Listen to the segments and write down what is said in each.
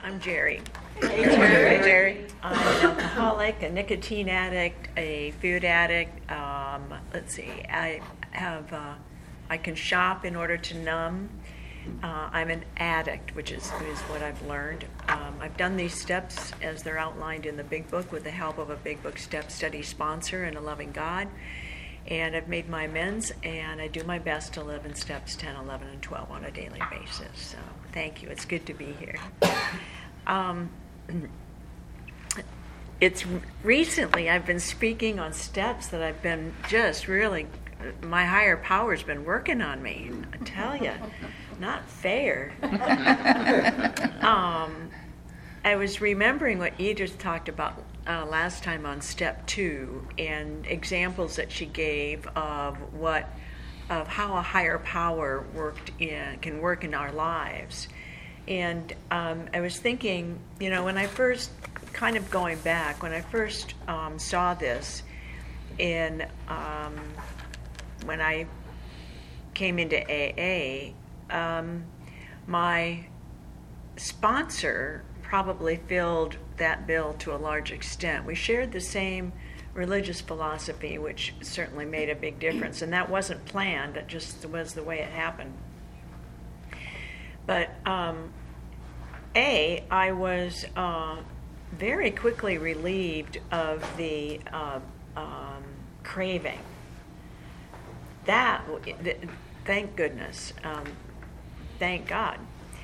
I'm Jerry. Hey, Jerry. I'm an alcoholic, a nicotine addict, a food addict. I can shop in order to numb. I'm an addict, which is what I've learned. I've done these steps as they're outlined in the Big Book with the help of a Big Book step study sponsor and a loving God. And I've made my amends, and I do my best to live in steps 10, 11, and 12 on a daily basis. So thank you. It's good to be here. It's recently I've been speaking on steps that I've been just really, my higher power's been working on me. I tell you, not fair. I was remembering what Edith talked about last time on step 2 and examples that she gave of how a higher power can work in our lives. And I was thinking, when I first, kind of going back, when I first saw this when I came into AA, my sponsor probably filled that bill to a large extent. We shared the same religious philosophy, which certainly made a big difference. And that wasn't planned, it just was the way it happened. But I was very quickly relieved of the craving. Thank goodness, thank God.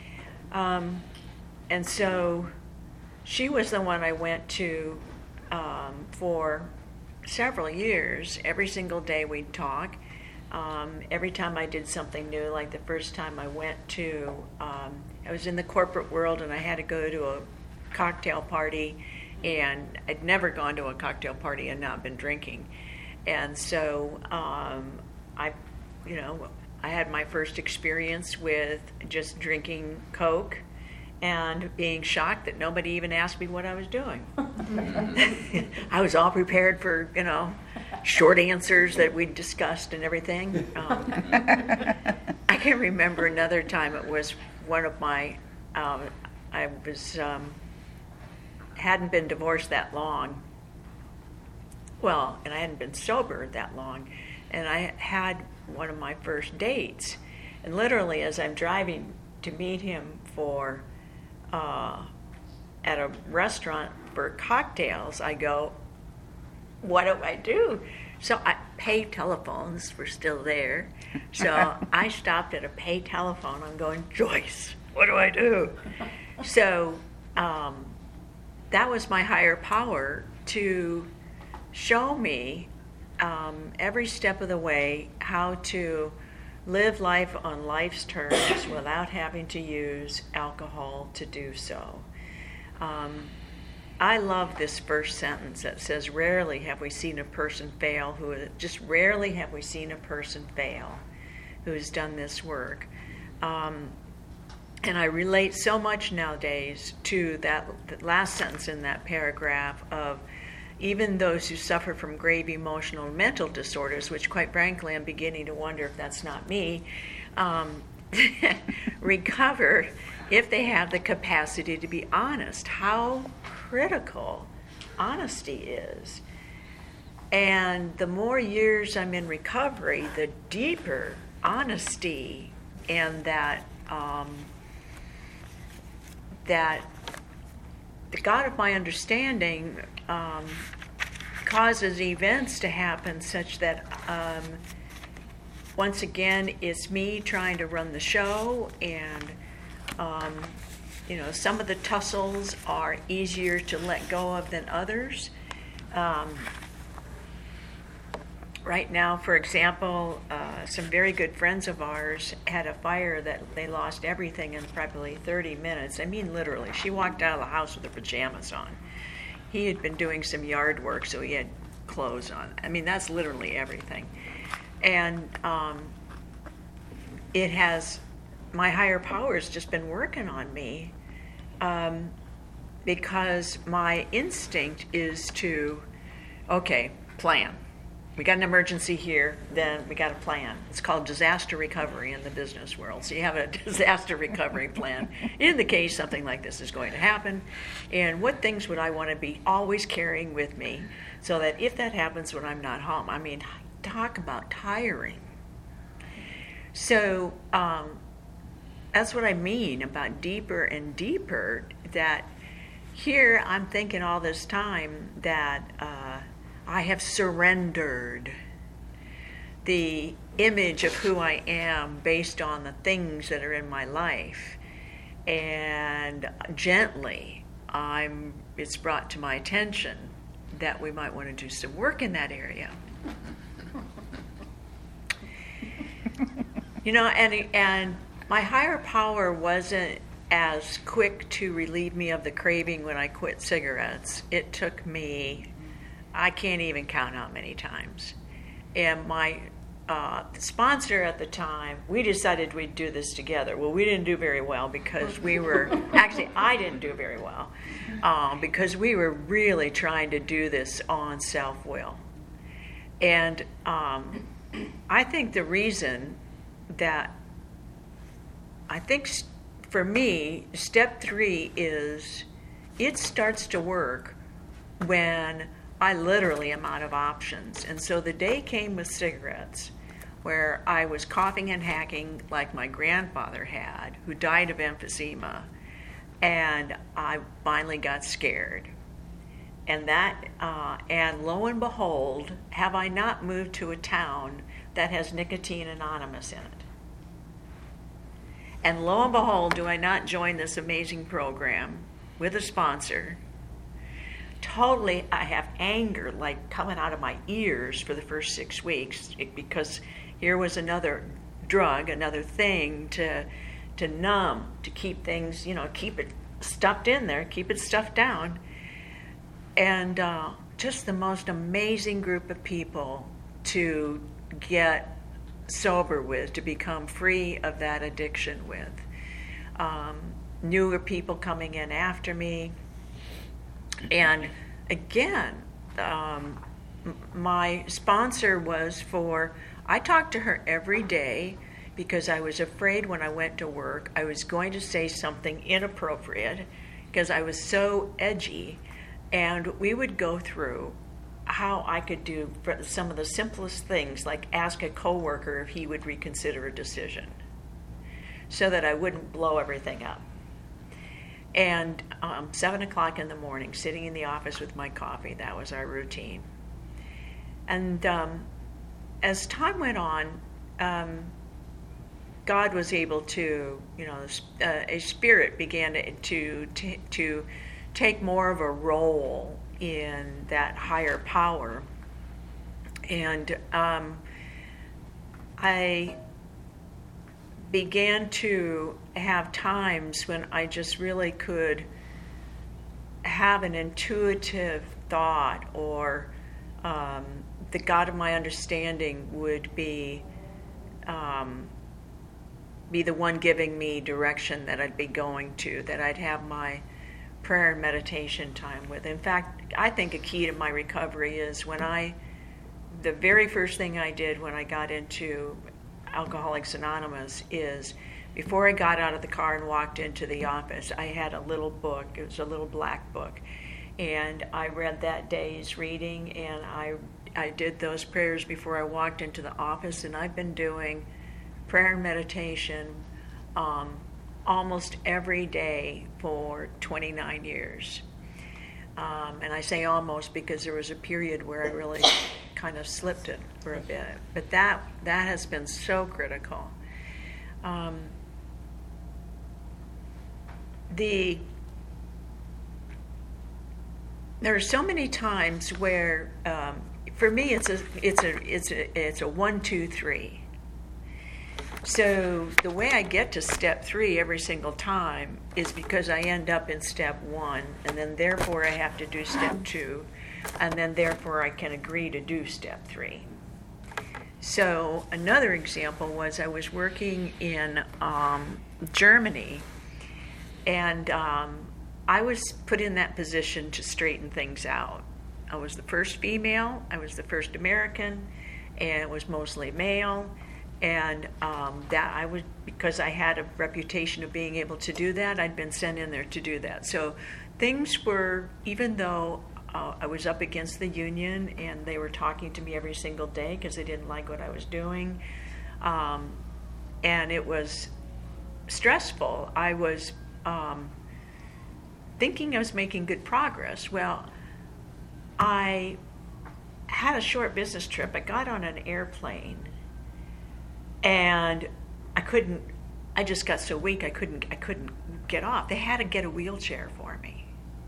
And so she was the one I went to for several years. Every single day we'd talk. Every time I did something new, like the first time I went to, I was in the corporate world and I had to go to a cocktail party, and I'd never gone to a cocktail party and not been drinking. And so I had my first experience with just drinking Coke and being shocked that nobody even asked me what I was doing. I was all prepared for, short answers that we'd discussed and everything. I can remember another time. It was one of my, hadn't been divorced that long. Well, and I hadn't been sober that long. And I had one of my first dates. And literally, as I'm driving to meet him at a restaurant for cocktails, I go, what do I do? So pay telephones were still there. So I stopped at a pay telephone. I'm going, Joyce, what do I do? So that was my higher power to show me every step of the way how to live life on life's terms without having to use alcohol to do so. I love this first sentence that says, rarely have we seen a person fail who has done this work. And I relate so much nowadays to that last sentence in that paragraph of even those who suffer from grave emotional and mental disorders, which quite frankly I'm beginning to wonder if that's not me, recover if they have the capacity to be honest. How critical honesty is. And the more years I'm in recovery, the deeper honesty and that the God of my understanding causes events to happen such that once again it's me trying to run the show, and some of the tussles are easier to let go of than others. Right now, for example, some very good friends of ours had a fire that they lost everything in probably 30 minutes. I mean, literally. She walked out of the house with her pajamas on. He had been doing some yard work, so he had clothes on. I mean, that's literally everything. And my higher power has just been working on me because my instinct is to, plan. we got an emergency here, then we got a plan. It's called disaster recovery in the business world. So you have a disaster recovery plan in the case something like this is going to happen. And what things would I want to be always carrying with me so that if that happens when I'm not home? I mean, talk about tiring. So that's what I mean about deeper and deeper, that here I'm thinking all this time that I have surrendered the image of who I am based on the things that are in my life. And gently, it's brought to my attention that we might want to do some work in that area. And my higher power wasn't as quick to relieve me of the craving when I quit cigarettes. It took me, I can't even count how many times. And my sponsor at the time, we decided we'd do this together. Well, we didn't do very well because I didn't do very well because we were really trying to do this on self-will. And I think the reason that, for me, step 3 is it starts to work when I literally am out of options. And so the day came with cigarettes where I was coughing and hacking like my grandfather had, who died of emphysema, and I finally got scared. And and lo and behold, have I not moved to a town that has Nicotine Anonymous in it? And lo and behold, do I not join this amazing program with a sponsor? Totally, I have anger like coming out of my ears for the first 6 weeks because here was another drug, another thing to numb, to keep things, keep it stuffed in there, keep it stuffed down. And just the most amazing group of people to get sober with, to become free of that addiction with. Newer people coming in after me. And again, my sponsor I talked to her every day because I was afraid when I went to work I was going to say something inappropriate because I was so edgy. And we would go through how I could do some of the simplest things, like ask a coworker if he would reconsider a decision so that I wouldn't blow everything up. And 7 o'clock in the morning, sitting in the office with my coffee, that was our routine. And as time went on, God was able to, a spirit began to take more of a role in that higher power. And I began to have times when I just really could have an intuitive thought, or the God of my understanding would be the one giving me direction that I'd be going to, that I'd have my prayer and meditation time with. In fact, I think a key to my recovery is the very first thing I did when I got into Alcoholics Anonymous is, before I got out of the car and walked into the office, I had a little book. It was a little black book. And I read that day's reading, and I did those prayers before I walked into the office. And I've been doing prayer and meditation almost every day for 29 years. And I say almost because there was a period where I really kind of slipped it for a bit. But that has been so critical. There are so many times where, for me, it's a 1, 2, 3. So the way I get to step 3 every single time is because I end up in step 1, and then therefore I have to do step 2, and then therefore I can agree to do step 3. So another example was I was working in Germany, and I was put in that position to straighten things out. I was the first female, I was the first American, and it was mostly male. And that I was, because I had a reputation of being able to do that, I'd been sent in there to do that. So things were, even though I was up against the union and they were talking to me every single day because they didn't like what I was doing, and it was stressful. I was thinking I was making good progress. Well, I had a short business trip. I got on an airplane and I just got so weak I couldn't get off. They had to get a wheelchair for me.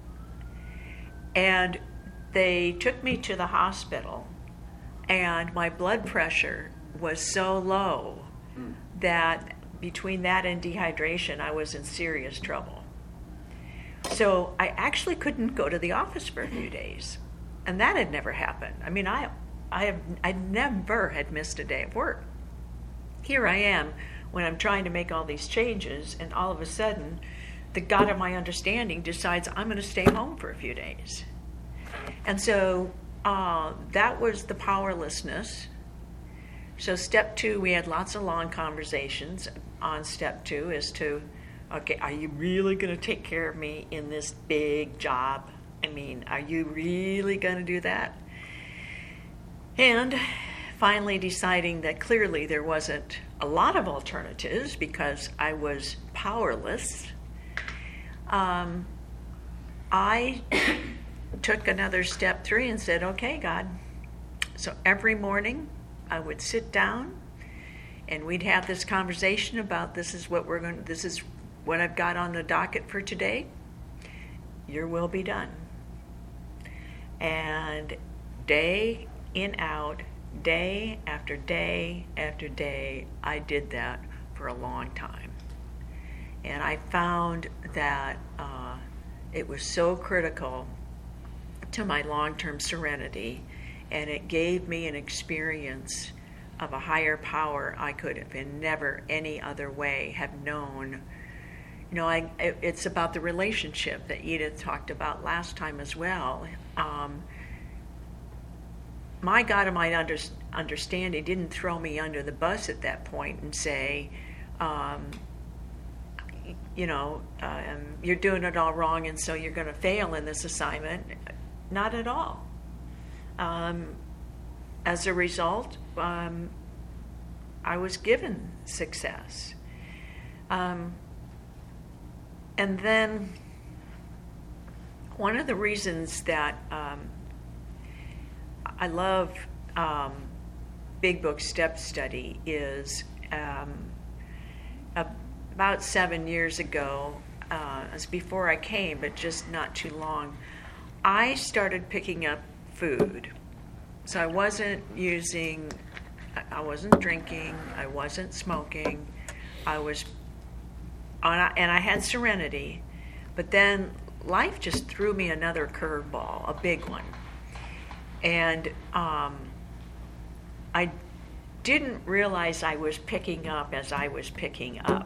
And they took me to the hospital, and my blood pressure was so low that between that and dehydration, I was in serious trouble. So I actually couldn't go to the office for a few days. And that had never happened. I mean, I never had missed a day of work. Here I am when I'm trying to make all these changes, and all of a sudden, the God of my understanding decides I'm going to stay home for a few days. And so that was the powerlessness. So step 2, we had lots of long conversations on step 2 as to, okay, are you really going to take care of me in this big job? I mean, are you really going to do that? And finally deciding that clearly there wasn't a lot of alternatives because I was powerless, I took another step 3 and said, okay, God. So every morning I would sit down and we'd have this conversation about this is what I've got on the docket for today. Your will be done. And day in, out, day after day after day, I did that for a long time. And I found that it was so critical to my long-term serenity, and it gave me an experience of a higher power I could have in never any other way have known. You know, it's about the relationship that Edith talked about last time as well. My God of my understanding didn't throw me under the bus at that point and say, you're doing it all wrong and so you're going to fail in this assignment. Not at all. As a result, I was given success. And then one of the reasons that I love Big Book Step Study is about 7 years ago, it was before I came, but just not too long, I started picking up food. So I wasn't drinking, I wasn't smoking, and I had serenity, but then life just threw me another curveball, a big one. And I didn't realize I was picking up as I was picking up.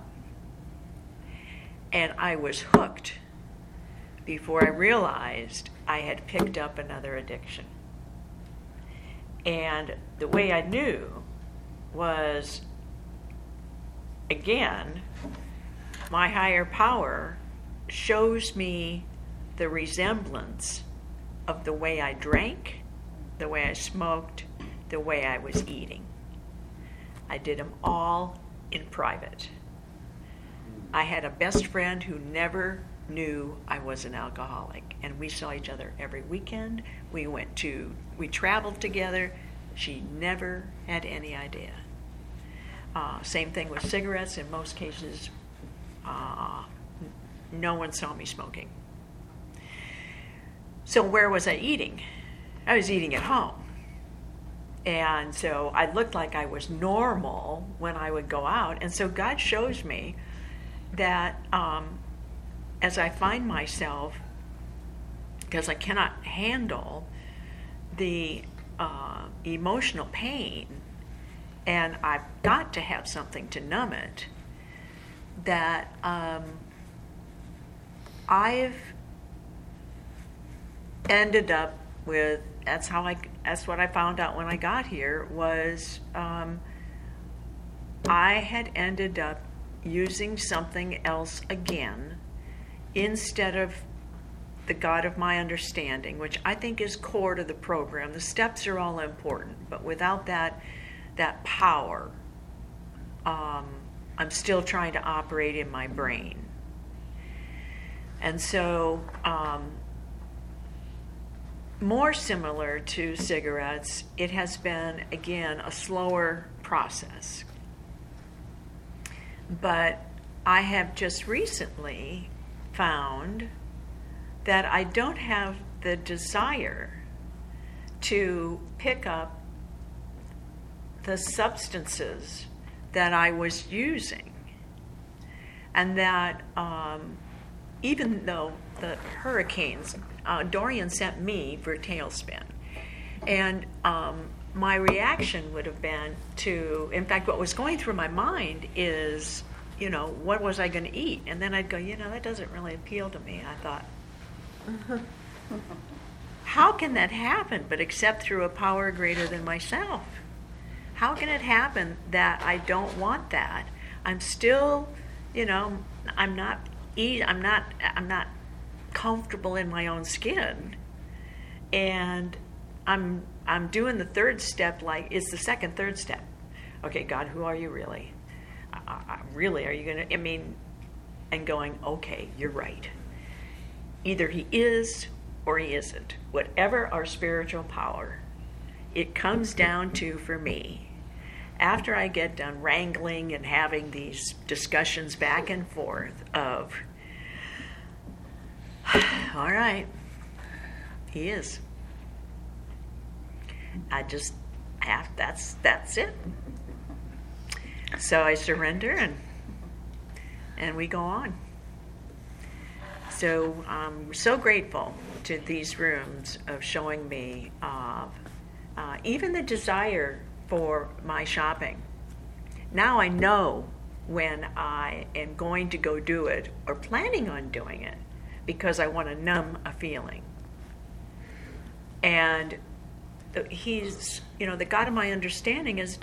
And I was hooked before I realized I had picked up another addiction. And the way I knew was, again, my higher power shows me the resemblance of the way I drank, the way I smoked, the way I was eating. I did them all in private. I had a best friend who never knew I was an alcoholic, and we saw each other every weekend. We traveled together. She never had any idea. Same thing with cigarettes. In most cases, no one saw me smoking. So where was I eating? I was eating at home. And so I looked like I was normal when I would go out. And so God shows me that as I find myself, because I cannot handle the emotional pain, and I've got to have something to numb it, that I've ended up with, that's what I found out when I got here, was I had ended up using something else again instead of the God of my understanding, which I think is core to the program. The steps are all important, but without that power, I'm still trying to operate in my brain. And so, more similar to cigarettes, it has been, again, a slower process. But I have just recently found that I don't have the desire to pick up the substances that I was using. And that even though the hurricanes, Dorian sent me for a tailspin. And my reaction would have been to, in fact, what was going through my mind is, what was I going to eat? And then I'd go, that doesn't really appeal to me. I thought, how can that happen but except through a power greater than myself? How can it happen that I don't want that? I'm still, I'm not comfortable in my own skin, and I'm doing the third step, like it's the third step. Okay, God, who are you really? Really, are you going to, and going, okay, you're right. Either he is or he isn't. Whatever our spiritual power, it comes down to, for me, after I get done wrangling and having these discussions back and forth of, all right, he is. I just have, that's it. So I surrender and we go on. So I'm so grateful to these rooms of showing me even the desire for my shopping. Now I know when I am going to go do it or planning on doing it because I want to numb a feeling. And he's, the God of my understanding has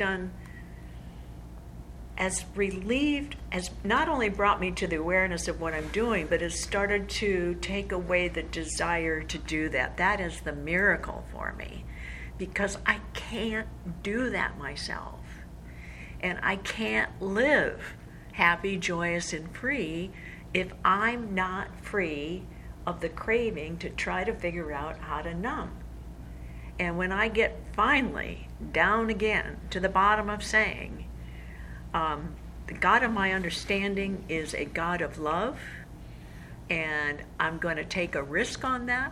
not only brought me to the awareness of what I'm doing, but has started to take away the desire to do that. That is the miracle for me, because I can't do that myself. And I can't live happy, joyous, and free if I'm not free of the craving to try to figure out how to numb. And when I get finally down again to the bottom of saying, the God of my understanding is a God of love, and I'm going to take a risk on that,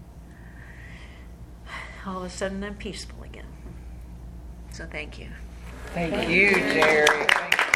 all of a sudden I'm peaceful again. So thank you. Thank you, Jerry.